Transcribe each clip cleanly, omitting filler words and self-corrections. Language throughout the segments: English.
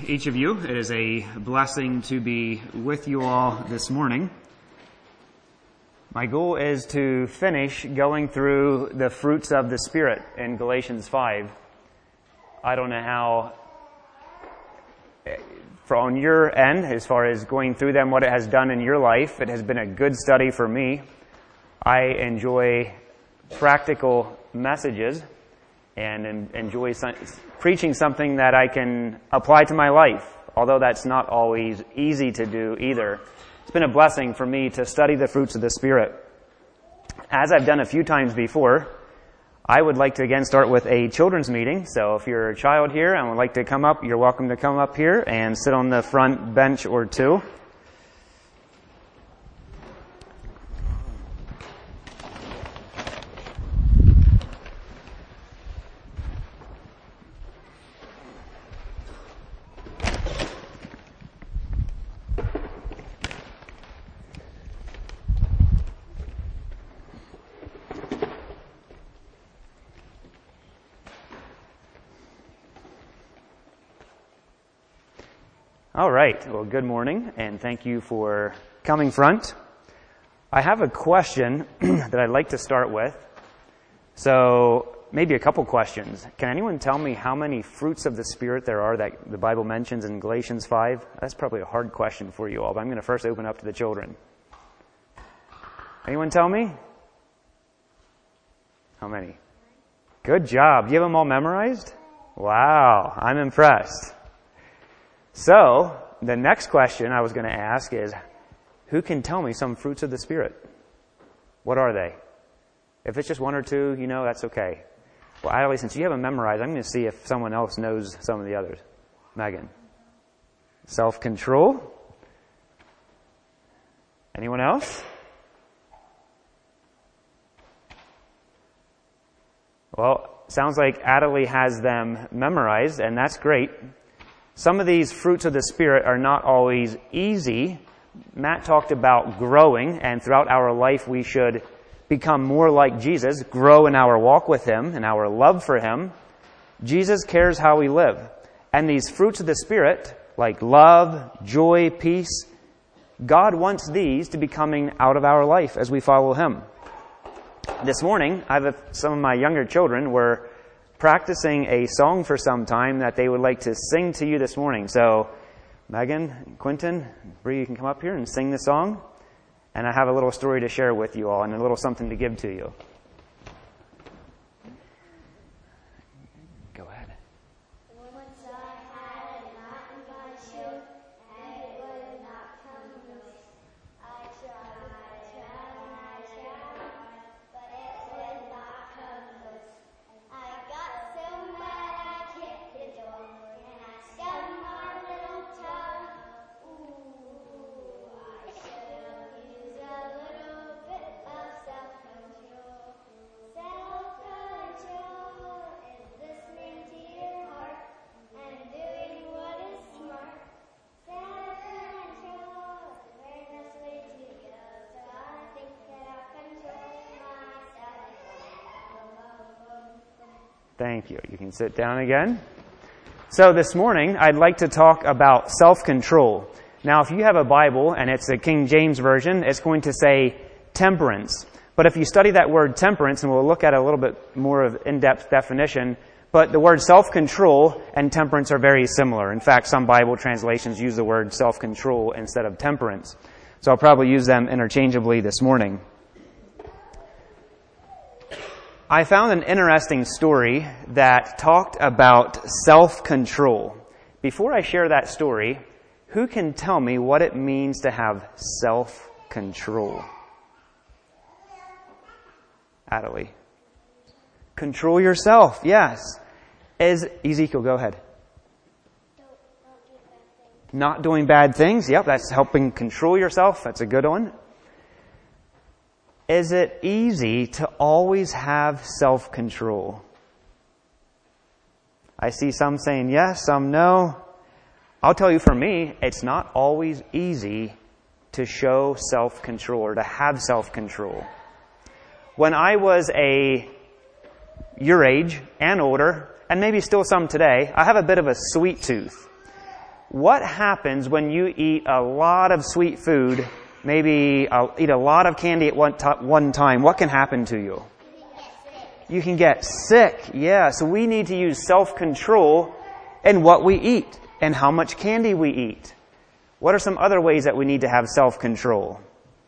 each of you. It is a blessing to be with you all this morning. My goal is to finish going through the fruits of the Spirit in Galatians 5. I don't know how, on your end, as far as going through them, what it has done in your life. It has been a good study for me. I enjoy practical messages and enjoy preaching something that I can apply to my life, although that's not always easy to do either. It's been a blessing for me to study the fruits of the Spirit. As I've done a few times before, I would like to again start with a children's meeting. So if you're a child here and would like to come up, you're welcome to come up here and sit on the front bench or two. All right. Well, good morning, and thank you for coming front. I have a question that I'd like to start with. So, maybe a couple questions. Can anyone tell me how many fruits of the Spirit there are that the Bible mentions in Galatians 5? That's probably a hard question for you all, but I'm going to first open up to the children. Anyone tell me? How many? Good job. Do you have them all memorized? Wow, I'm impressed. So, the next question I was going to ask is, who can tell me some fruits of the Spirit? What are they? If it's just one or two, that's okay. Well, Adelaide, since you have them memorized, I'm going to see if someone else knows some of the others. Megan. Self-control. Anyone else? Well, sounds like Adelaide has them memorized, and that's great. Some of these fruits of the Spirit are not always easy. Matt talked about growing, and throughout our life we should become more like Jesus, grow in our walk with Him and our love for Him. Jesus cares how we live. And these fruits of the Spirit, like love, joy, peace, God wants these to be coming out of our life as we follow Him. This morning, some of my younger children were practicing a song for some time that they would like to sing to you this morning. So, Megan, Quentin, Bree, you can come up here and sing the song. And I have a little story to share with you all and a little something to give to you. Go ahead. Once I had a knot in my shoe, and it would not come loose. I tried, but it would not come loose. I got so mad I kicked the door, and I stubbed my little toe. Ooh, I should have used a little bit of self-control. Self-control is listening to your heart and doing what is smart. Self-control is the very best way to go. So I think that I'll control myself. Thank you. You can sit down again. So this morning, I'd like to talk about self-control. Now, if you have a Bible and it's a King James Version, it's going to say temperance. But if you study that word temperance, and we'll look at a little bit more of in-depth definition, but the word self-control and temperance are very similar. In fact, some Bible translations use the word self-control instead of temperance. So I'll probably use them interchangeably this morning. I found an interesting story that talked about self-control. Before I share that story, who can tell me what it means to have self-control? Adelaide. Control yourself, yes. Ezekiel, go ahead. Not doing bad things. Yep, that's helping control yourself. That's a good one. Is it easy to always have self-control? I see some saying yes, some no. I'll tell you, for me, it's not always easy to show self-control or to have self-control. When I was your age and older, and maybe still some today, I have a bit of a sweet tooth. what happens when you eat a lot of sweet food, maybe eat a lot of candy at one time? What can happen to you? You can get sick. Yeah, so we need to use self-control in what we eat and how much candy we eat. What are some other ways that we need to have self-control?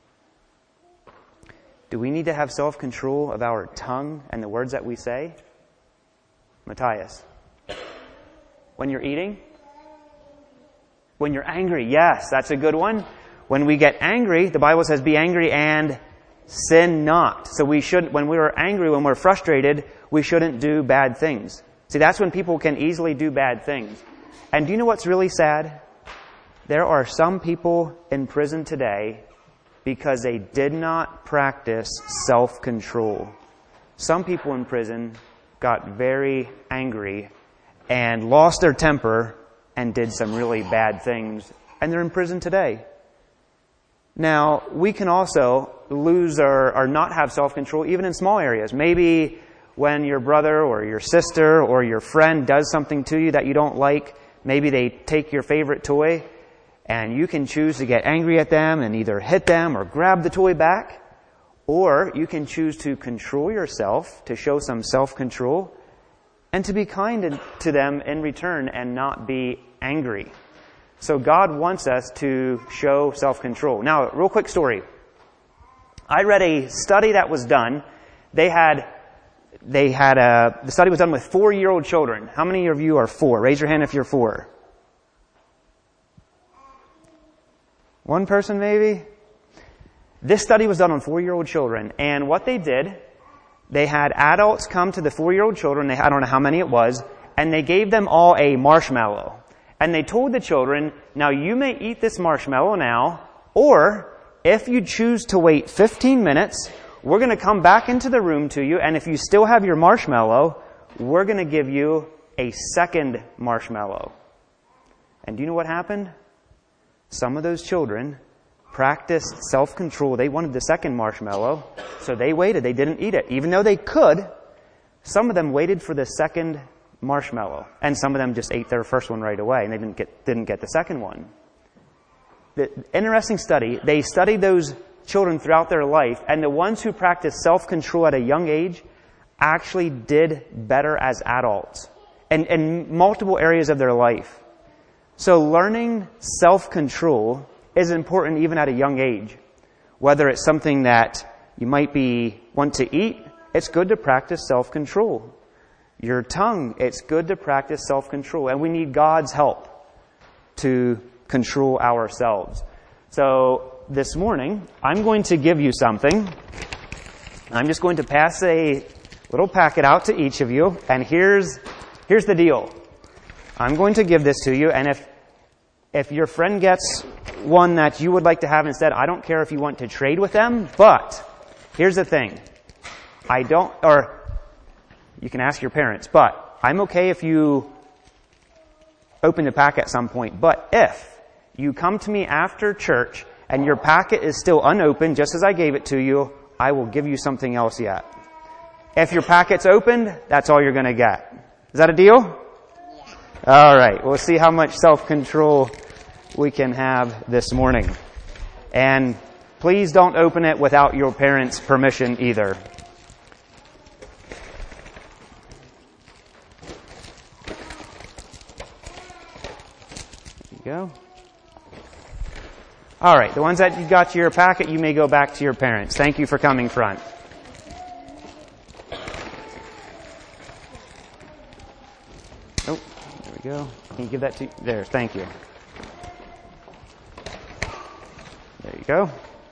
Do we need to have self-control of our tongue and the words that we say? Matthias. When you're eating? When you're angry. Yes, that's a good one. When we get angry, the Bible says, be angry and sin not. So when we're angry, when we're frustrated, we shouldn't do bad things. See, that's when people can easily do bad things. And do you know what's really sad? There are some people in prison today because they did not practice self-control. Some people in prison got very angry and lost their temper and did some really bad things. And they're in prison today. Now, we can also lose or not have self-control even in small areas. Maybe when your brother or your sister or your friend does something to you that you don't like, maybe they take your favorite toy, and you can choose to get angry at them and either hit them or grab the toy back, or you can choose to control yourself, to show some self-control, and to be kind to them in return and not be angry. So God wants us to show self-control. Now, real quick story. I read a study that was done. The study was done with 4-year-old children. How many of you are 4? Raise your hand if you're 4. One person maybe? This study was done on 4-year-old children. And what they did, they had adults come to the 4-year-old children, I don't know how many it was, and they gave them all a marshmallow. And they told the children, now you may eat this marshmallow now, or if you choose to wait 15 minutes, we're going to come back into the room to you, and if you still have your marshmallow, we're going to give you a second marshmallow. And do you know what happened? Some of those children practiced self-control. They wanted the second marshmallow, so they waited. They didn't eat it. Even though they could, some of them waited for the second marshmallow, and some of them just ate their first one right away, and they didn't get the second one. The interesting study, they studied those children throughout their life, and the ones who practiced self-control at a young age actually did better as adults in multiple areas of their life. So learning self-control is important even at a young age. Whether it's something that you might want to eat, it's good to practice self-control. Your tongue, it's good to practice self-control. And we need God's help to control ourselves. So this morning, I'm going to give you something. I'm just going to pass a little packet out to each of you. And here's the deal. I'm going to give this to you, and if your friend gets one that you would like to have instead, I don't care if you want to trade with them, but here's the thing. You can ask your parents, but I'm okay if you open the packet at some point. But if you come to me after church and your packet is still unopened, just as I gave it to you, I will give you something else yet. If your packet's opened, that's all you're going to get. Is that a deal? All right, we'll see how much self-control we can have this morning. And please don't open it without your parents' permission either. There you go. All right, the ones that you got your packet, you may go back to your parents. Thank you for coming front. Oh, there we go. Can you give that to... There, thank you. There you go.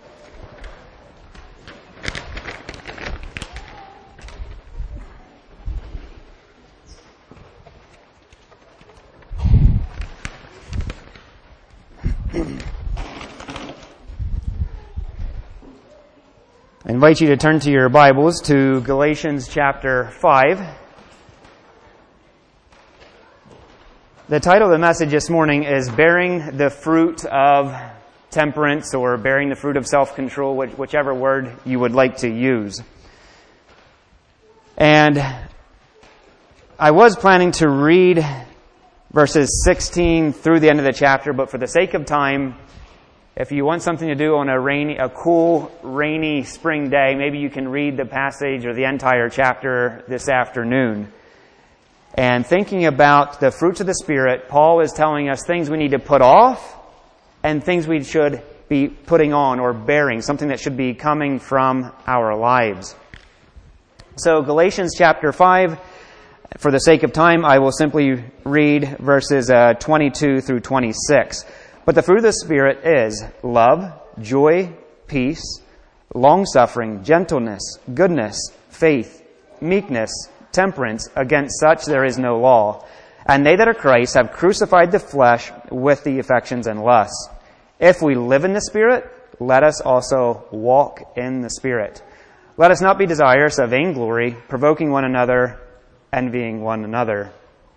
I invite you to turn to your Bibles to Galatians chapter 5. The title of the message this morning is Bearing the Fruit of Temperance, or Bearing the Fruit of Self-Control, whichever word you would like to use. And I was planning to read verses 16 through the end of the chapter, but for the sake of time, if you want something to do on a cool, rainy spring day, maybe you can read the passage or the entire chapter this afternoon. And thinking about the fruits of the Spirit, Paul is telling us things we need to put off and things we should be putting on or bearing, something that should be coming from our lives. So Galatians chapter 5, for the sake of time, I will simply read verses 22 through 26. But the fruit of the Spirit is love, joy, peace, long-suffering, gentleness, goodness, faith, meekness, temperance. Against such there is no law. And they that are Christ have crucified the flesh with the affections and lusts. If we live in the Spirit, let us also walk in the Spirit. Let us not be desirous of vainglory, provoking one another, envying one another.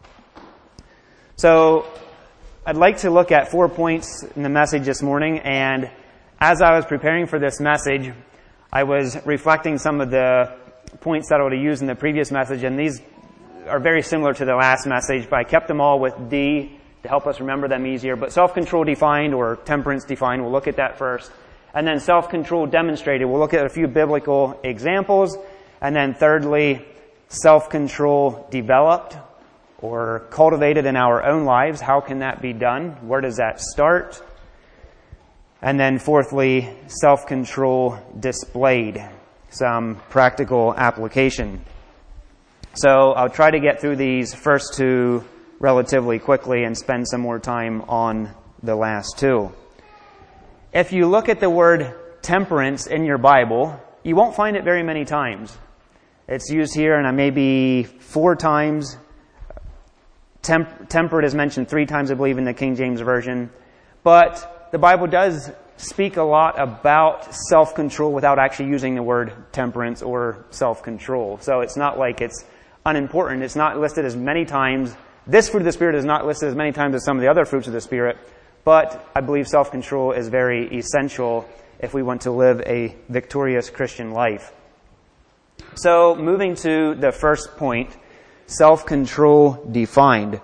So, I'd like to look at 4 points in the message this morning, and as I was preparing for this message, I was reflecting some of the points that I would have used in the previous message, and these are very similar to the last message, but I kept them all with D to help us remember them easier. But self-control defined, or temperance defined, we'll look at that first. And then self-control demonstrated, we'll look at a few biblical examples. And then thirdly, self-control developed or cultivated in our own lives. How can that be done? Where does that start? And then fourthly, self-control displayed. Some practical application. So I'll try to get through these first two relatively quickly and spend some more time on the last two. If you look at the word temperance in your Bible, you won't find it very many times. It's used here, and maybe 4 times. Temperate is mentioned 3 times, I believe, in the King James Version. But the Bible does speak a lot about self-control without actually using the word temperance or self-control. So it's not like it's unimportant. It's not listed as many times. This fruit of the Spirit is not listed as many times as some of the other fruits of the Spirit. But I believe self-control is very essential if we want to live a victorious Christian life. So moving to the first point, self-control defined.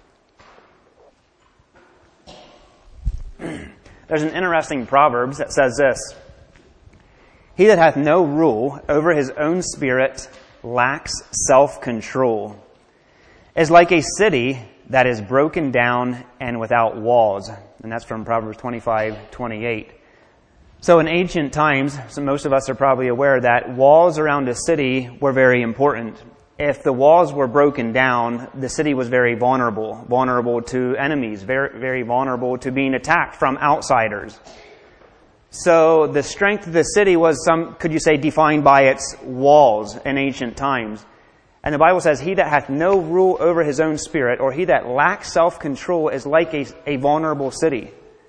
There's an interesting Proverbs that says this: he that hath no rule over his own spirit lacks self-control, is like a city that is broken down and without walls. And that's from Proverbs 25:28. So in ancient times, so most of us are probably aware that walls around a city were very important. If the walls were broken down, the city was very vulnerable to enemies, very, very vulnerable to being attacked from outsiders. So the strength of the city was could you say, defined by its walls in ancient times. And the Bible says, he that hath no rule over his own spirit, or he that lacks self-control, is like a vulnerable city.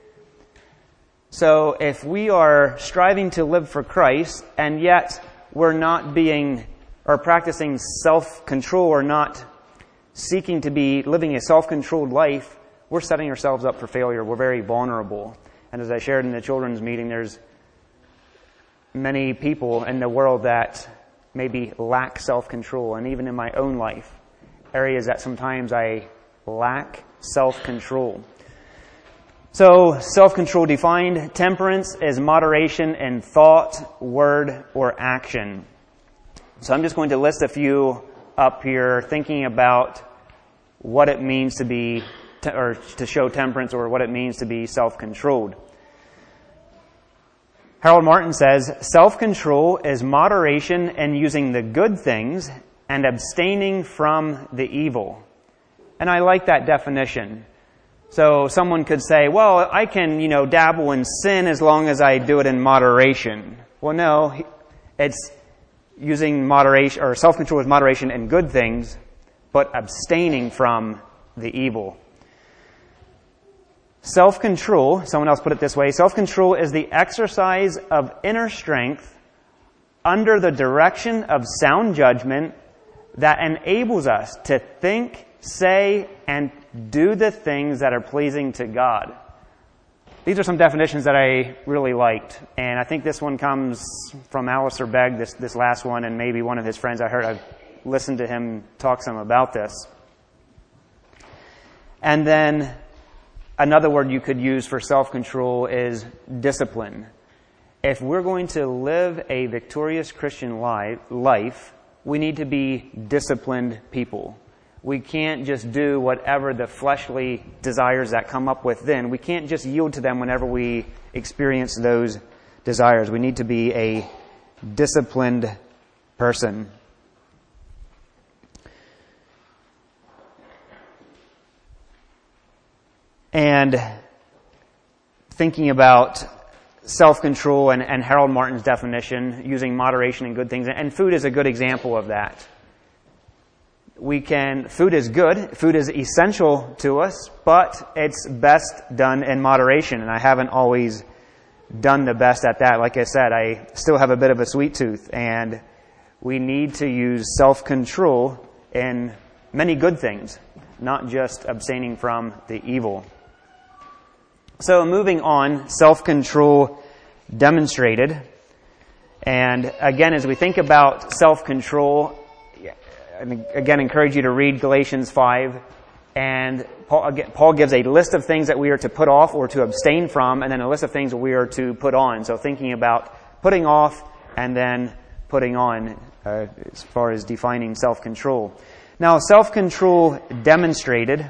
So if we are striving to live for Christ, and yet we're not practicing self-control, or not seeking to be living a self-controlled life, we're setting ourselves up for failure. We're very vulnerable. And as I shared in the children's meeting, there's many people in the world that maybe lack self-control, and even in my own life, areas that sometimes I lack self-control. So, self-control defined, temperance is moderation in thought, word, or action. So I'm just going to list a few up here, thinking about what it means to be, or to show temperance, or what it means to be self-controlled. Harold Martin says, self-control is moderation in using the good things and abstaining from the evil. And I like that definition. So someone could say, well, I can, dabble in sin as long as I do it in moderation. Well, no, it's using moderation, or self-control is moderation in good things, but abstaining from the evil. Self-control, someone else put it this way, self-control is the exercise of inner strength under the direction of sound judgment that enables us to think, say, and do the things that are pleasing to God. These are some definitions that I really liked, and I think this one comes from Alistair Begg, this last one, and maybe one of his friends. I've listened to him talk some about this. And then another word you could use for self-control is discipline. If we're going to live a victorious Christian life, we need to be disciplined people. We can't just do whatever the fleshly desires that come up within. We can't just yield to them whenever we experience those desires. We need to be a disciplined person. And thinking about self-control and Harold Martin's definition, using moderation and good things, and food is a good example of that. Food is good, food is essential to us, but it's best done in moderation, and I haven't always done the best at that. Like I said, I still have a bit of a sweet tooth, and we need to use self-control in many good things, not just abstaining from the evil. So moving on, self-control demonstrated. And again, as we think about self-control, I again encourage you to read Galatians 5. And Paul gives a list of things that we are to put off or to abstain from, and then a list of things that we are to put on. So thinking about putting off and then putting on as far as defining self-control. Now, self-control demonstrated.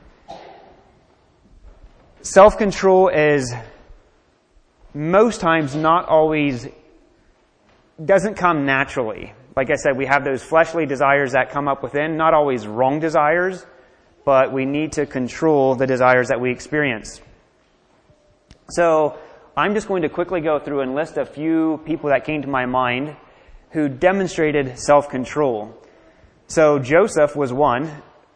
Self-control is most times not always, doesn't come naturally. Like I said, we have those fleshly desires that come up within, not always wrong desires, but we need to control the desires that we experience. So I'm just going to quickly go through and list a few people that came to my mind who demonstrated self-control. So Joseph was one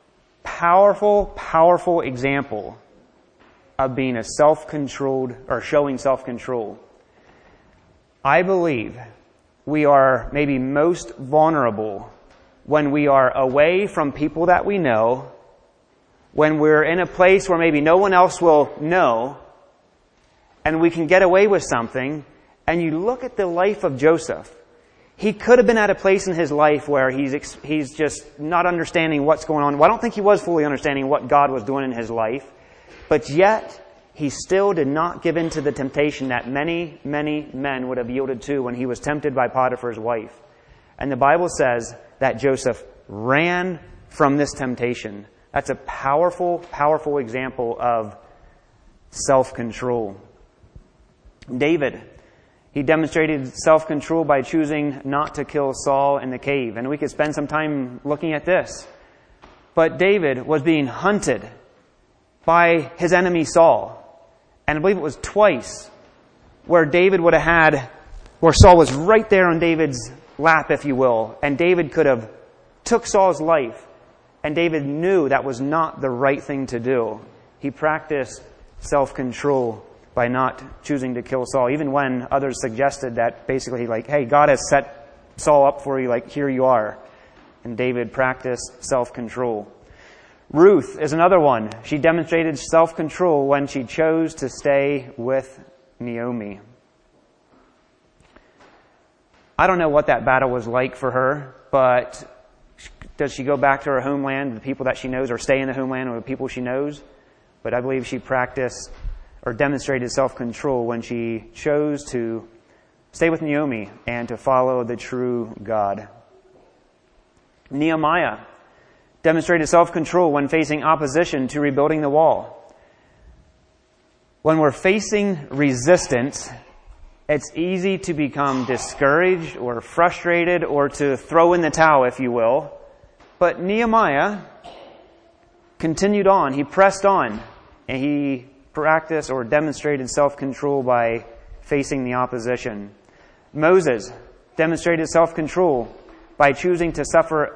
powerful example of being a self-controlled or showing self-control. I believe we are maybe most vulnerable when we are away from people that we know, when we're in a place where maybe no one else will know, and we can get away with something. And you look at the life of Joseph. He could have been at a place in his life where he's just not understanding what's going on. Well, I don't think he was fully understanding what God was doing in his life. But yet, he still did not give in to the temptation that many men would have yielded to when he was tempted by Potiphar's wife. And the Bible says that Joseph ran from this temptation. That's a powerful example of self-control. David, he demonstrated self-control by choosing not to kill Saul in the cave. And we could spend some time looking at this. But David was being hunted by his enemy Saul. And I believe it was twice where Saul was right there on David's lap, if you will. And David could have took Saul's life. And David knew that was not the right thing to do. He practiced self-control by not choosing to kill Saul, even when others suggested that basically hey, God has set Saul up for you, here you are. And David practiced self-control. Ruth is another one. She demonstrated self-control when she chose to stay with Naomi. I don't know what that battle was like for her, but does she go back to her homeland, the people that she knows, or stay in the homeland with the people she knows? But I believe she practiced or demonstrated self-control when she chose to stay with Naomi and to follow the true God. Nehemiah demonstrated self-control when facing opposition to rebuilding the wall. When we're facing resistance, it's easy to become discouraged or frustrated or to throw in the towel, if you will. But Nehemiah continued on. He pressed on. And he practiced or demonstrated self-control by facing the opposition. Moses demonstrated self-control by choosing to suffer,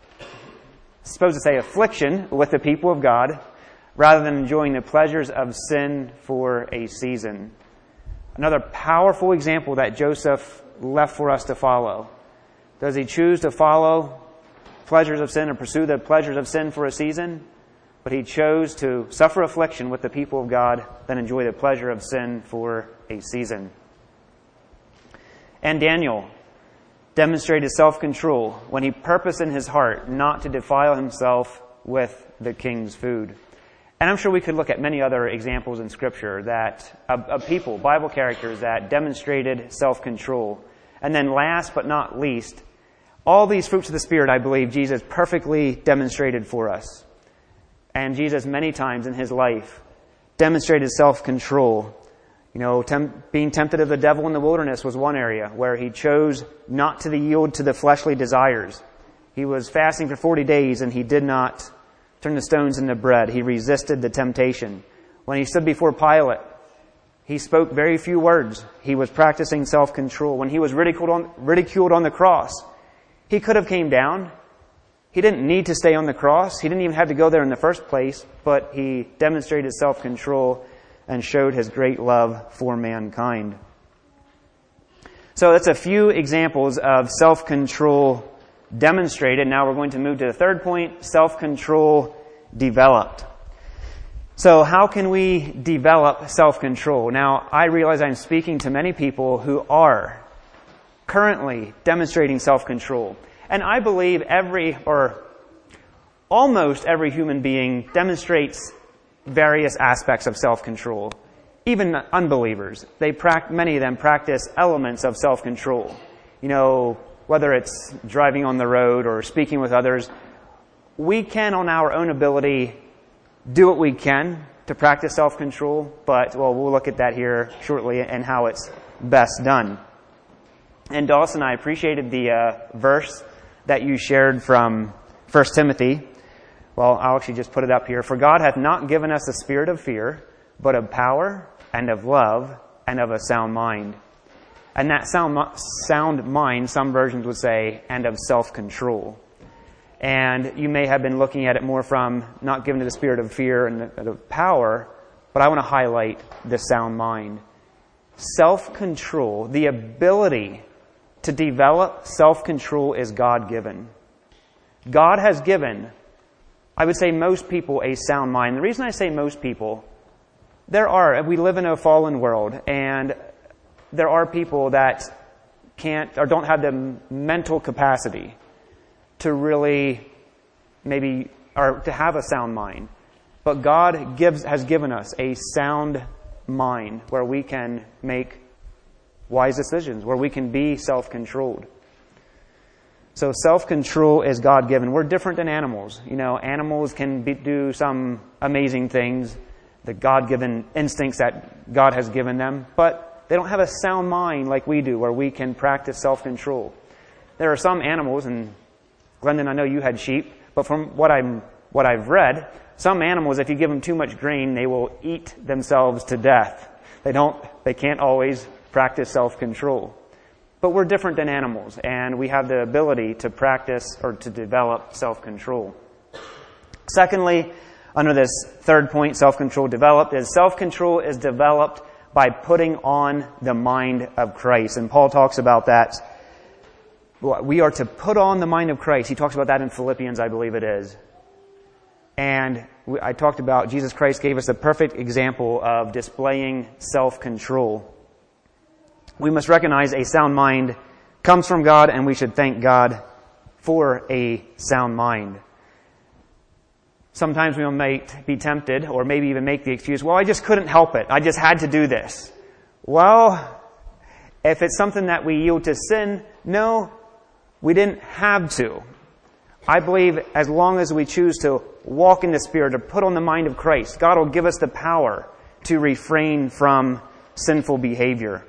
affliction with the people of God rather than enjoying the pleasures of sin for a season. Another powerful example that Joseph left for us to follow. Does he choose to follow pleasures of sin or pursue the pleasures of sin for a season? But he chose to suffer affliction with the people of God than enjoy the pleasure of sin for a season. And Daniel demonstrated self-control when he purposed in his heart not to defile himself with the king's food. And I'm sure we could look at many other examples in Scripture that of people, Bible characters that demonstrated self-control. And then last but not least, all these fruits of the Spirit, I believe, Jesus perfectly demonstrated for us. And Jesus, many times in his life, demonstrated self-control. You know, being tempted of the devil in the wilderness was one area where he chose not to yield to the fleshly desires. He was fasting for 40 days and he did not turn the stones into bread. He resisted the temptation. When he stood before Pilate, he spoke very few words. He was practicing self-control. When he was ridiculed on the cross, he could have came down. He didn't need to stay on the cross. He didn't even have to go there in the first place, but he demonstrated self-control and showed his great love for mankind. So that's a few examples of self-control demonstrated. Now we're going to move to the third point, self-control developed. So how can we develop self-control? Now, I realize I'm speaking to many people who are currently demonstrating self-control. And I believe almost every human being demonstrates various aspects of self-control. Even unbelievers, many of them practice elements of self-control. You know, whether it's driving on the road or speaking with others, we can, on our own ability, do what we can to practice self-control, but, we'll look at that here shortly and how it's best done. And Dawson, I appreciated the verse that you shared from 1 Timothy. Well, I'll actually just put it up here. For God hath not given us a spirit of fear, but of power and of love and of a sound mind. And that sound mind, some versions would say, and of self-control. And you may have been looking at it more from not given to the spirit of fear and of power, but I want to highlight the sound mind. Self-control, the ability to develop self-control is God-given. God has given, I would say, most people a sound mind. The reason I say most people, we live in a fallen world, and there are people that can't or don't have the mental capacity to really or to have a sound mind. But God has given us a sound mind where we can make wise decisions, where we can be self-controlled. So self-control is God-given. We're different than animals. You know, animals can do some amazing things, the God-given instincts that God has given them, but they don't have a sound mind like we do, where we can practice self-control. There are some animals, and Glendon, I know you had sheep, but from what I've read, some animals, if you give them too much grain, they will eat themselves to death. They can't always practice self-control. But we're different than animals, and we have the ability to practice or to develop self-control. Secondly, under this third point, self-control developed, self-control is developed by putting on the mind of Christ. And Paul talks about that. We are to put on the mind of Christ. He talks about that in Philippians, I believe it is. And I talked about Jesus Christ gave us a perfect example of displaying self-control. We must recognize a sound mind comes from God, and we should thank God for a sound mind. Sometimes we might be tempted, or maybe even make the excuse, I just couldn't help it. I just had to do this. Well, if it's something that we yield to sin, no, we didn't have to. I believe as long as we choose to walk in the Spirit or put on the mind of Christ, God will give us the power to refrain from sinful behavior.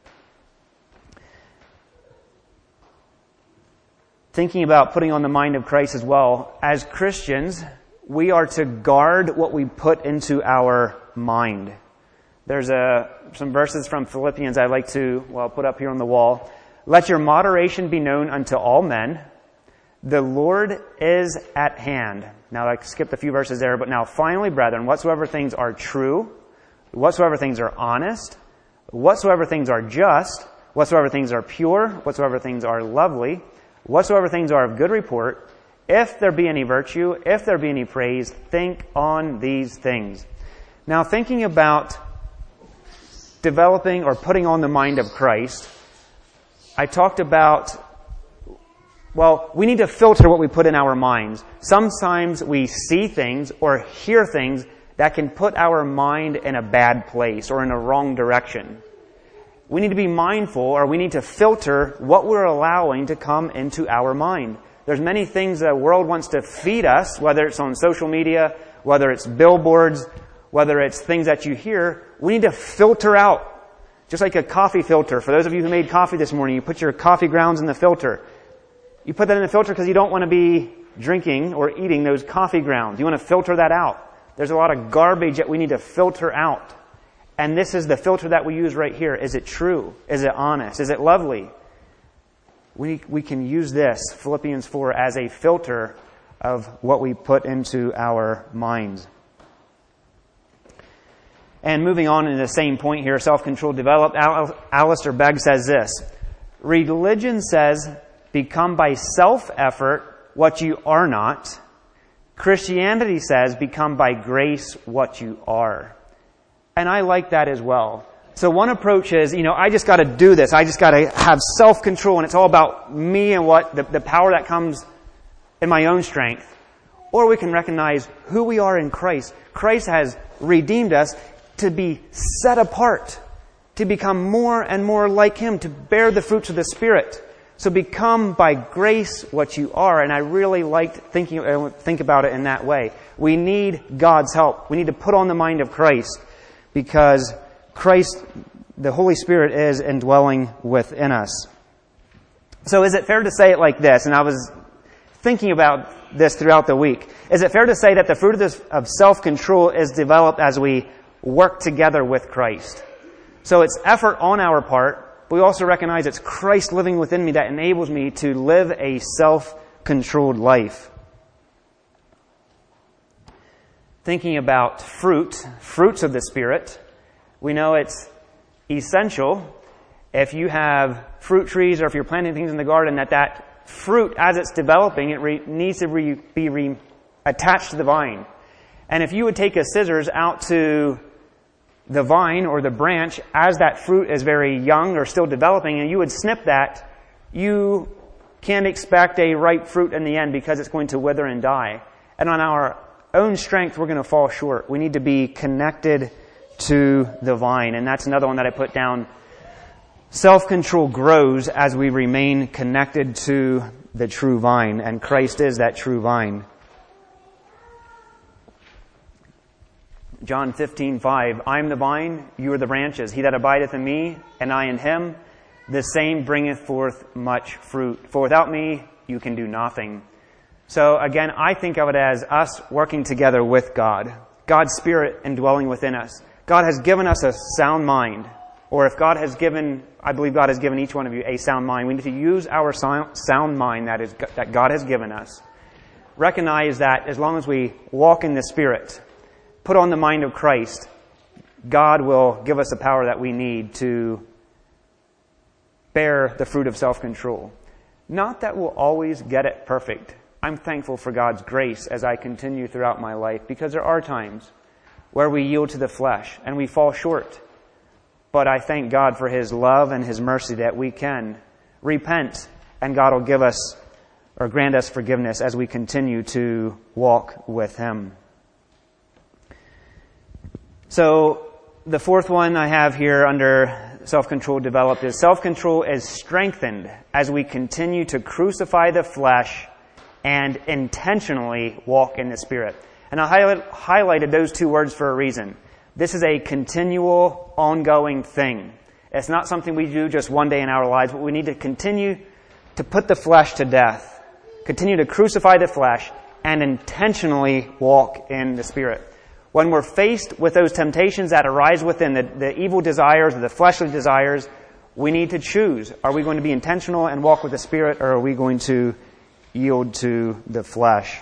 Thinking about putting on the mind of Christ as well, as Christians, we are to guard what we put into our mind. There's some verses from Philippians I'd like to put up here on the wall. Let your moderation be known unto all men. The Lord is at hand. Now I skipped a few verses there, but now finally, brethren, whatsoever things are true, whatsoever things are honest, whatsoever things are just, whatsoever things are pure, whatsoever things are lovely, whatsoever things are of good report, if there be any virtue, if there be any praise, think on these things. Now, thinking about developing or putting on the mind of Christ, I talked about, we need to filter what we put in our minds. Sometimes we see things or hear things that can put our mind in a bad place or in a wrong direction. We need to be mindful, or we need to filter what we're allowing to come into our mind. There's many things that the world wants to feed us, whether it's on social media, whether it's billboards, whether it's things that you hear. We need to filter out. Just like a coffee filter. For those of you who made coffee this morning, you put your coffee grounds in the filter. You put that in the filter because you don't want to be drinking or eating those coffee grounds. You want to filter that out. There's a lot of garbage that we need to filter out. And this is the filter that we use right here. Is it true? Is it honest? Is it lovely? We can use this, Philippians 4, as a filter of what we put into our minds. And moving on in the same point here, self-control developed, Alistair Begg says this: religion says, become by self-effort what you are not. Christianity says, become by grace what you are. And I like that as well. So one approach is, I just got to do this. I just got to have self-control, and it's all about me and what the power that comes in my own strength. Or we can recognize who we are in Christ. Christ has redeemed us to be set apart, to become more and more like Him, to bear the fruits of the Spirit. So become by grace what you are. And I really liked think about it in that way. We need God's help. We need to put on the mind of Christ, because Christ, the Holy Spirit, is indwelling within us. So is it fair to say it like this? And I was thinking about this throughout the week. Is it fair to say that the fruit of self-control is developed as we work together with Christ? So it's effort on our part, but we also recognize it's Christ living within me that enables me to live a self-controlled life. Thinking about fruits of the Spirit, we know it's essential if you have fruit trees or if you're planting things in the garden that fruit, as it's developing, it needs to be attached to the vine. And if you would take a scissors out to the vine or the branch as that fruit is very young or still developing, and you would snip that, you can't expect a ripe fruit in the end because it's going to wither and die. And on our own strength, we're going to fall short. We need to be connected to the vine. And that's another one that I put down. Self-control grows as we remain connected to the true vine, and Christ is that true vine. John 15:5, I am the vine, you are the branches. He that abideth in me, and I in him, the same bringeth forth much fruit. For without me, you can do nothing. So again, I think of it as us working together with God. God's Spirit indwelling within us. God has given us a sound mind. Or if God has given, I believe God has given each one of you a sound mind. We need to use our sound mind that God has given us. Recognize that as long as we walk in the Spirit, put on the mind of Christ, God will give us the power that we need to bear the fruit of self-control. Not that we'll always get it perfect. I'm thankful for God's grace as I continue throughout my life, because there are times where we yield to the flesh and we fall short. But I thank God for His love and His mercy that we can repent, and God will give us or grant us forgiveness as we continue to walk with Him. So the fourth one I have here under self-control developed is self-control is strengthened as we continue to crucify the flesh and intentionally walk in the Spirit. And I highlighted those two words for a reason. This is a continual, ongoing thing. It's not something we do just one day in our lives, but we need to continue to put the flesh to death, continue to crucify the flesh, and intentionally walk in the Spirit. When we're faced with those temptations that arise within the evil desires or the fleshly desires, we need to choose. Are we going to be intentional and walk with the Spirit, or are we going to yield to the flesh?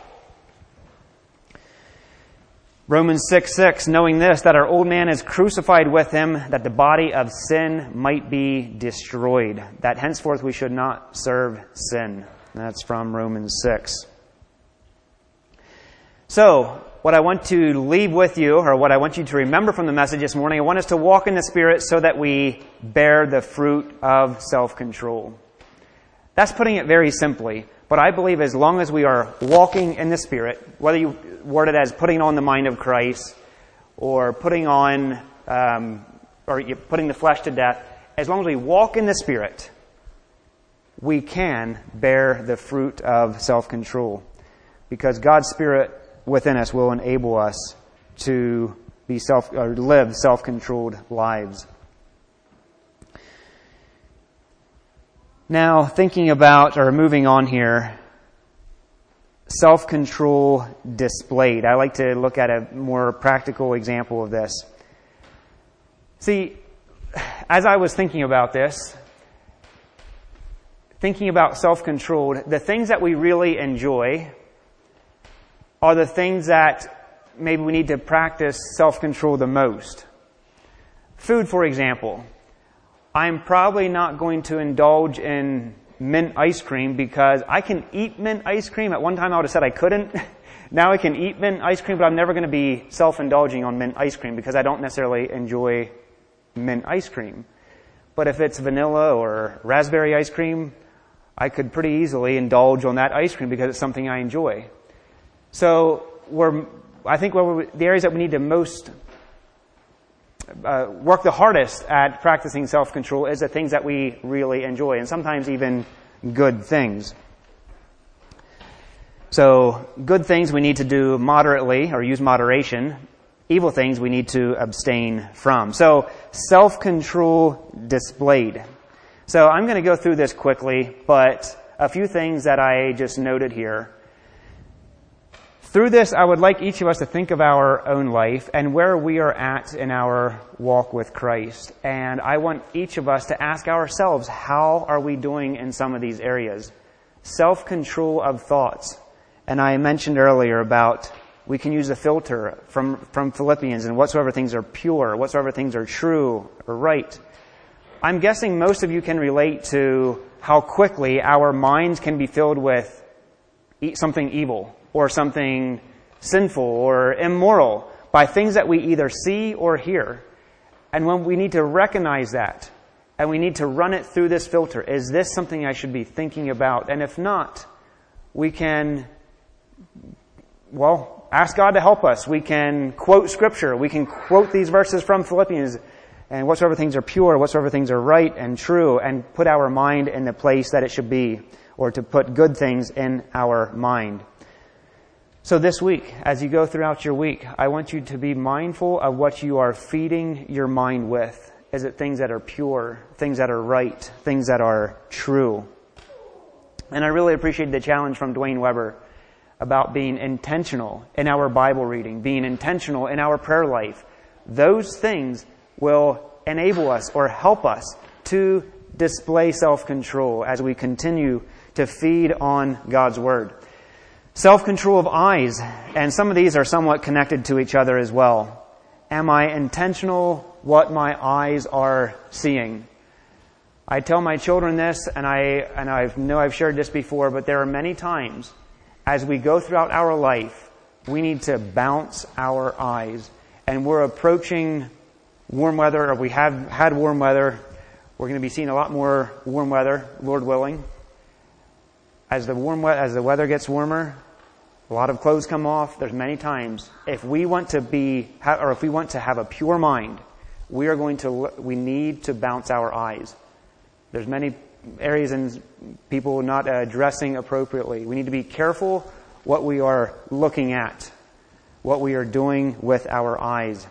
Romans 6:6, knowing this, that our old man is crucified with him, that the body of sin might be destroyed, that henceforth we should not serve sin. That's from Romans 6. So, what I want to leave with you, or what I want you to remember from the message this morning, I want us to walk in the Spirit so that we bear the fruit of self-control. That's putting it very simply. But I believe as long as we are walking in the Spirit, whether you word it as putting on the mind of Christ, or putting on, or putting the flesh to death. As long as we walk in the Spirit, we can bear the fruit of self-control, because God's Spirit within us will enable us to live self-controlled lives. Now, thinking about, or moving on here, self-control displayed. I like to look at a more practical example of this. See, as I was thinking about this, thinking about self-controlled, the things that we really enjoy are the things that maybe we need to practice self-control the most. Food, for example. I'm probably not going to indulge in mint ice cream because I can eat mint ice cream. At one time I would have said I couldn't. Now I can eat mint ice cream, but I'm never going to be self-indulging on mint ice cream because I don't necessarily enjoy mint ice cream. But if it's vanilla or raspberry ice cream, I could pretty easily indulge on that ice cream because it's something I enjoy. So I think the areas that we need to most work the hardest at practicing self-control is the things that we really enjoy, and sometimes even good things. So good things we need to do moderately or use moderation. Evil things we need to abstain from. So self-control displayed. So I'm going to go through this quickly, but a few things that I just noted here. Through this, I would like each of us to think of our own life and where we are at in our walk with Christ. And I want each of us to ask ourselves, how are we doing in some of these areas? Self-control of thoughts. And I mentioned earlier about we can use a filter from Philippians, and whatsoever things are pure, whatsoever things are true or right. I'm guessing most of you can relate to how quickly our minds can be filled with something evil, or something sinful or immoral by things that we either see or hear. And when we need to recognize that, and we need to run it through this filter, is this something I should be thinking about? And if not, we can, ask God to help us. We can quote Scripture. We can quote these verses from Philippians, and whatsoever things are pure, whatsoever things are right and true, and put our mind in the place that it should be, or to put good things in our mind. So this week, as you go throughout your week, I want you to be mindful of what you are feeding your mind with. Is it things that are pure, things that are right, things that are true? And I really appreciate the challenge from Dwayne Weber about being intentional in our Bible reading, being intentional in our prayer life. Those things will enable us or help us to display self-control as we continue to feed on God's Word. Self-control of eyes, and some of these are somewhat connected to each other as well. Am I intentional what my eyes are seeing? I tell my children this, and I know I've shared this before, but there are many times as we go throughout our life, we need to bounce our eyes. And we're approaching warm weather, or we have had warm weather. We're going to be seeing a lot more warm weather, Lord willing. As the weather gets warmer, a lot of clothes come off. There's many times, if we want to have a pure mind, we need to bounce our eyes. There's many areas in people not dressing appropriately. We need to be careful what we are looking at, what we are doing with our eyes.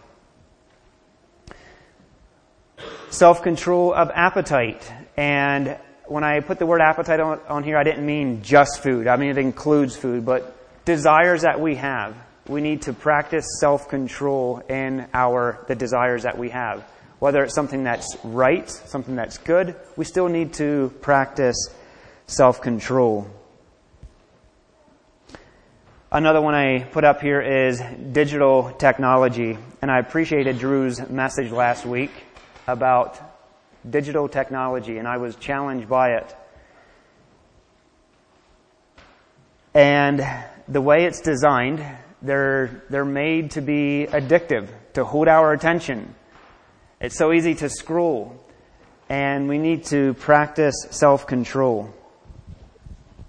Self-control of appetite. And when I put the word appetite on here, I didn't mean just food. I mean, it includes food, but desires that we have. We need to practice self-control in the desires that we have. Whether it's something that's right, something that's good, we still need to practice self-control. Another one I put up here is digital technology. And I appreciated Drew's message last week about digital technology, and I was challenged by it. And the way it's designed, they're made to be addictive, to hold our attention. It's so easy to scroll, and we need to practice self-control.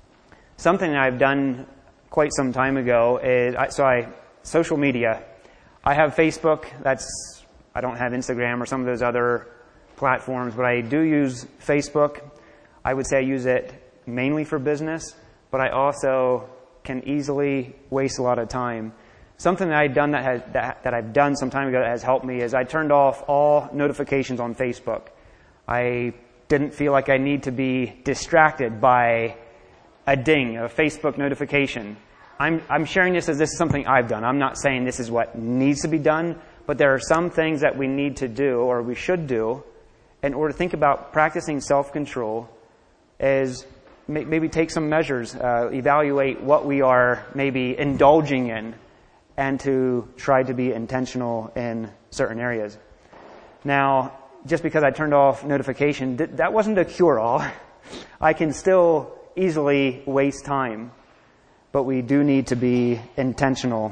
Something I've done quite some time ago is, social media. I have Facebook. I don't have Instagram or some of those other platforms, but I do use Facebook. I would say I use it mainly for business, but I also can easily waste a lot of time. Something that I've done some time ago that has helped me is I turned off all notifications on Facebook. I didn't feel like I need to be distracted by a ding, a Facebook notification. I'm sharing this as this is something I've done. I'm not saying this is what needs to be done, but there are some things that we need to do or we should do in order to think about practicing self-control is maybe take some measures, evaluate what we are maybe indulging in, and to try to be intentional in certain areas. Now, just because I turned off notification, that wasn't a cure-all. I can still easily waste time, but we do need to be intentional.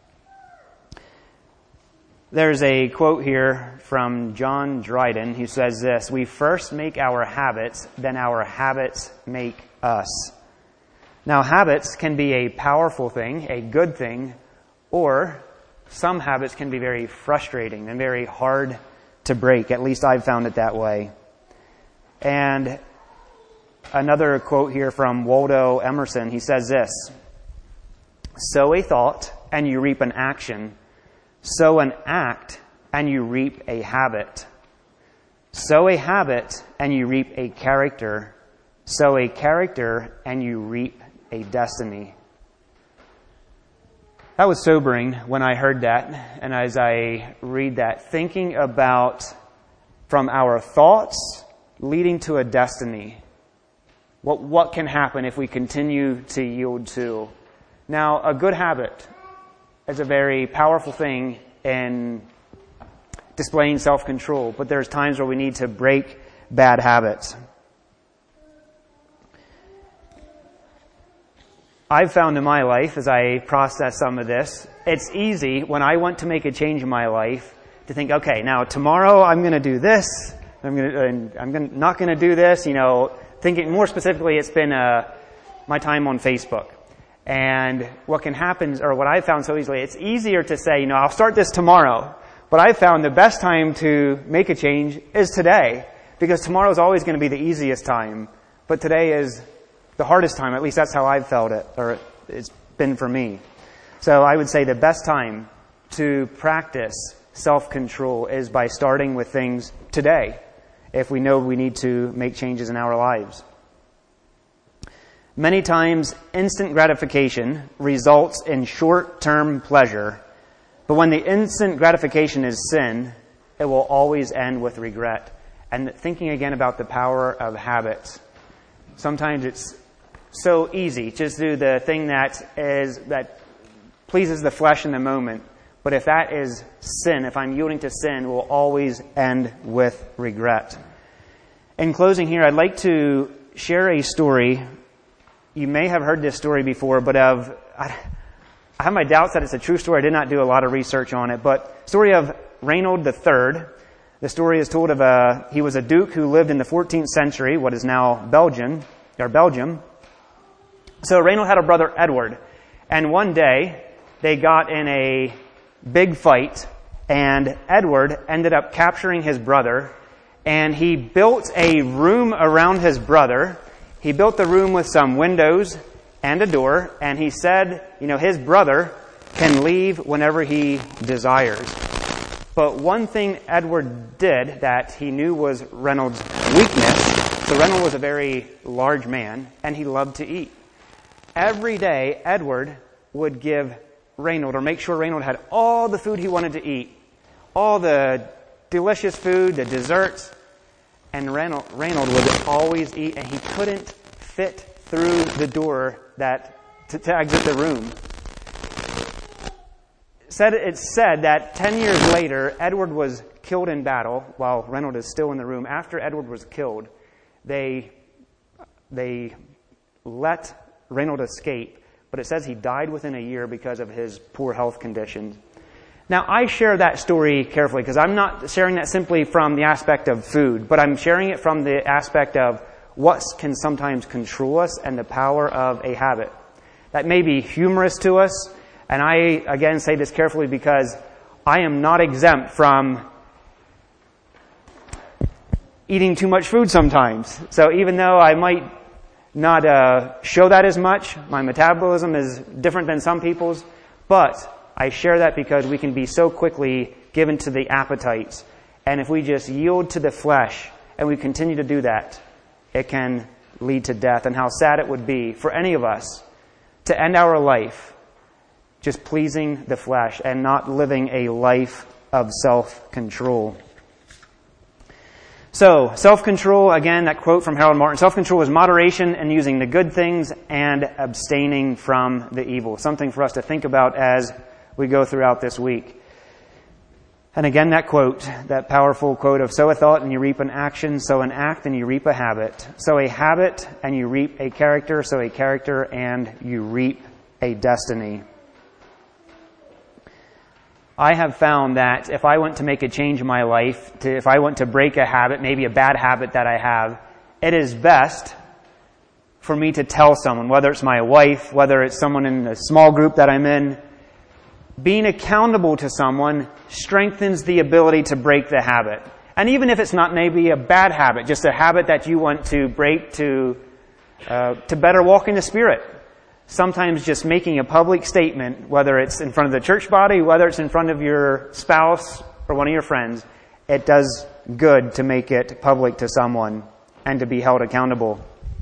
There's a quote here from John Dryden who says this: "We first make our habits, then our habits make us." Now, habits can be a powerful thing, a good thing, or some habits can be very frustrating and very hard to break. At least I've found it that way. And another quote here from Waldo Emerson, he says this: "Sow a thought and you reap an action. Sow an act and you reap a habit. Sow a habit and you reap a character. Sow a character and you reap a destiny." That was sobering when I heard that, and as I read that, thinking about from our thoughts leading to a destiny. What can happen if we continue to yield to? Now, a good habit is a very powerful thing in displaying self-control, but there's times where we need to break bad habits. I've found in my life, as I process some of this, it's easy when I want to make a change in my life to think, okay, now tomorrow I'm going to do this, not going to do this, thinking more specifically, it's been my time on Facebook. And what can happen, or what I've found so easily, it's easier to say, I'll start this tomorrow. But I've found the best time to make a change is today, because tomorrow is always going to be the easiest time. But today is the hardest time. At least that's how I've felt it, or it's been for me. So I would say the best time to practice self-control is by starting with things today, if we know we need to make changes in our lives. Many times, instant gratification results in short-term pleasure, but when the instant gratification is sin, it will always end with regret. And thinking again about the power of habits. Sometimes it's so easy just to do the thing that pleases the flesh in the moment. But if that is sin, if I'm yielding to sin, it will always end with regret. In closing here, I'd like to share a story. You may have heard this story before, but I have my doubts that it's a true story. I did not do a lot of research on it, but story of Reynold III. The story is told of he was a duke who lived in the 14th century, what is now Belgium. So Reynold had a brother, Edward, and one day they got in a big fight, and Edward ended up capturing his brother, and he built a room around his brother. He built the room with some windows and a door, and he said, his brother can leave whenever he desires. But one thing Edward did that he knew was Reynold's weakness, so Reynold was a very large man, and he loved to eat. Every day, Edward would give Reynold, or make sure Reynold had all the food he wanted to eat, all the delicious food, the desserts, and Reynold would always eat, and he couldn't fit through the door to exit the room. It's said that 10 years later, Edward was killed in battle while Reynold is still in the room. After Edward was killed, they let Reynold escape, but it says he died within a year because of his poor health conditions. Now, I share that story carefully because I'm not sharing that simply from the aspect of food, but I'm sharing it from the aspect of what can sometimes control us and the power of a habit. That may be humorous to us, and I, again, say this carefully because I am not exempt from eating too much food sometimes. So even though I might not show that as much, my metabolism is different than some people's, but I share that because we can be so quickly given to the appetites. And if we just yield to the flesh and we continue to do that, it can lead to death. And how sad it would be for any of us to end our life just pleasing the flesh and not living a life of self-control. So, self-control, again, that quote from Harold Martin, self-control is moderation in using the good things and abstaining from the evil. Something for us to think about as we go throughout this week. And again, that quote, that powerful quote of sow a thought and you reap an action, sow an act and you reap a habit. Sow a habit and you reap a character, sow a character and you reap a destiny. I have found that if I want to make a change in my life, if I want to break a habit, maybe a bad habit that I have, it is best for me to tell someone, whether it's my wife, whether it's someone in a small group that I'm in. Being accountable to someone strengthens the ability to break the habit. And even if it's not maybe a bad habit, just a habit that you want to break to better walk in the Spirit. Sometimes just making a public statement, whether it's in front of the church body, whether it's in front of your spouse or one of your friends, it does good to make it public to someone and to be held accountable.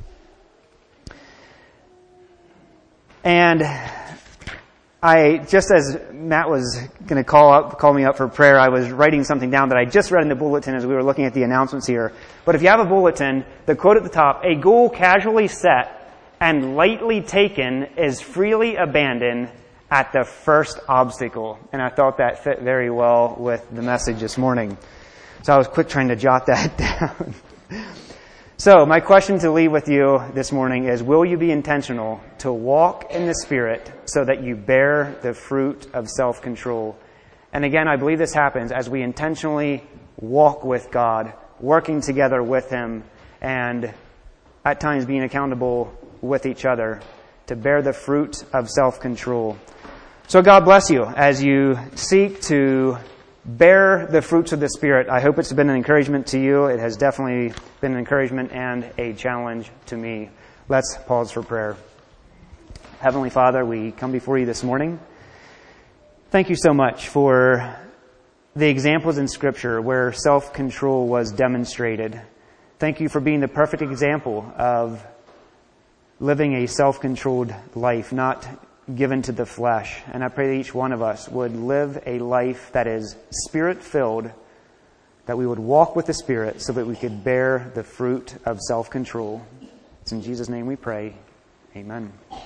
And just as Matt was going to call me up for prayer, I was writing something down that I just read in the bulletin as we were looking at the announcements here. But if you have a bulletin, the quote at the top, a goal casually set and lightly taken is freely abandoned at the first obstacle. And I thought that fit very well with the message this morning. So I was quick trying to jot that down. So my question to leave with you this morning is, will you be intentional to walk in the Spirit so that you bear the fruit of self-control? And again, I believe this happens as we intentionally walk with God, working together with Him, and at times being accountable with each other to bear the fruit of self-control. So God bless you as you seek to bear the fruits of the Spirit. I hope it's been an encouragement to you. It has definitely been an encouragement and a challenge to me. Let's pause for prayer. Heavenly Father, we come before you this morning. Thank you so much for the examples in Scripture where self-control was demonstrated. Thank you for being the perfect example of living a self-controlled life, not given to the flesh. And I pray that each one of us would live a life that is Spirit-filled, that we would walk with the Spirit so that we could bear the fruit of self-control. It's in Jesus' name we pray. Amen.